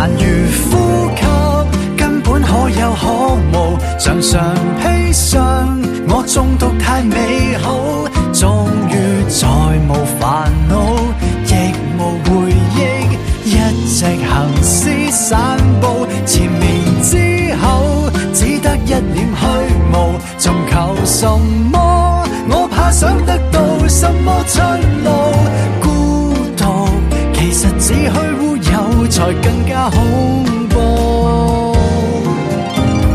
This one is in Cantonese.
難如呼吸，根本可有可無，常常披上我中毒太美好，終於再無煩惱，亦無回憶，一直行屍散步，纏綿之後只得一臉虛無，仲求什麼？我怕想得到什麼出路？孤獨其實只虛烏有才更加好。